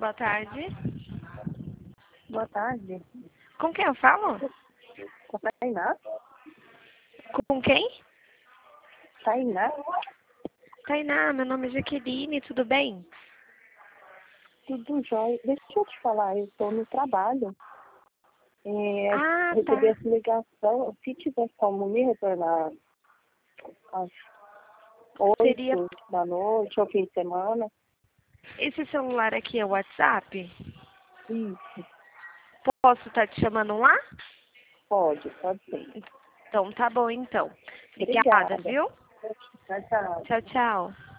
Boa tarde. Boa tarde. Com quem eu falo? Com a Tainá? Com quem? Tainá? Tainá, meu nome é Jaqueline, tudo bem? Tudo jóia. Deixa eu te falar, eu estou no trabalho. Ah, Recebi tá. essa ligação. Se tiver como me retornar às Seria... 8 da noite ou fim de semana. Esse celular aqui é o WhatsApp? Isso, Posso estar te chamando lá? pode ser. Então, tá bom, então. Obrigada, Obrigada. viu? Tchau, tchau. Tchau, tchau.